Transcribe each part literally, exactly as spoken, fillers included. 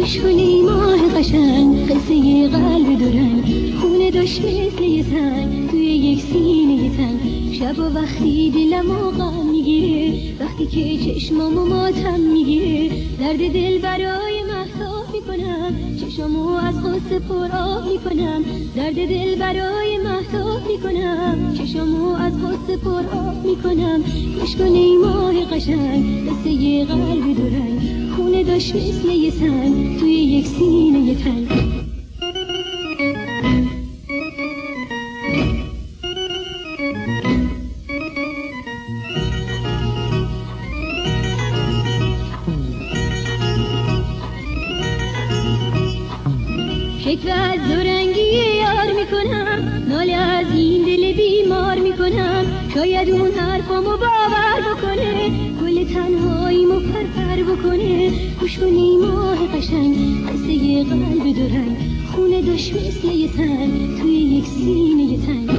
گوش کن ای ماه قشنگ، قصه قلب دورنگ، خونه داشت مثل یه سنگ توی یک سینه تنگ. شب و وقتی دلم و غم میگیره، وقتی که چشمامو ماتم میگیره، درد دل برای مهتاب میکنم، چشمامو از غصه پر آب میکنم. درد دل برای مهتاب میکنم، چشمامو از غصه پر آب میکنم. گوش کن ای ماه قشنگ، قصه قلب دورنگ، خونه داشت مثل یه سنگ توی یک سینه تنگ. شکوه از دورنگی یار میکنم، ناله از این دل بیمار میکنم. شاید اون حرفامو باور بکنه، گل تنهاییمو پرپر بکنه. گوش کن ای ماه قشنگ، قصه قلب دورنگ، خونه داشت مثل یه سنگ توی یک سینه تنگ.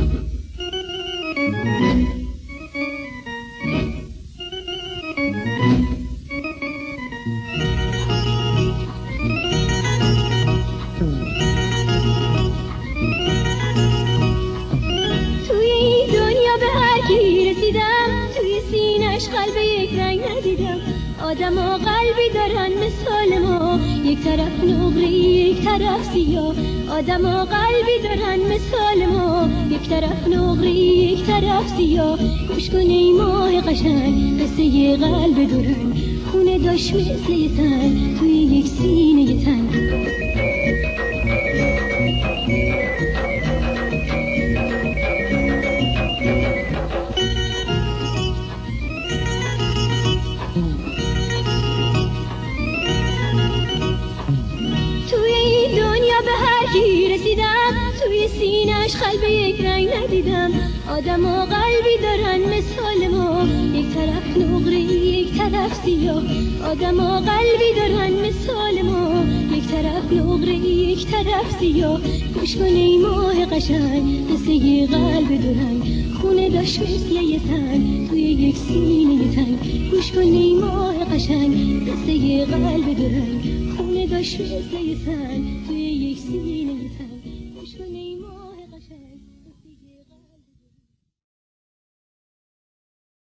توی سینش قلب یک رنگ ندیدم. آدم ها قلبی دارن مثال ما، یک طرف نقره یک طرف سیاه. آدم ها قلبی دارن مثال ما، یک طرف نقره یک طرف سیاه. گوش کن ای ماه قشنگ، قصه قلب دورنگ، خونه داشت مثل یه سنگ توی یک سینه تنگ. کی رسیدم توی سینش قلب یک رنگ ندیدم. آدم ها قلبی دارن مثال ما، یک طرف نقره یک طرف سیاه. آدم ها قلبی دارن مثال ما، یک طرف نقره یک طرف سیاه. گوش کن ای ماه قشنگ، قصه قلب دورنگ، خونه داشت مثل یه سنگ توی یک سینه تنگ. گوش کن ای ماه قشنگ، قصه قلب دورنگ، خونه داشت مثل یه سنگ توی یک سینه تنگ. گوش کن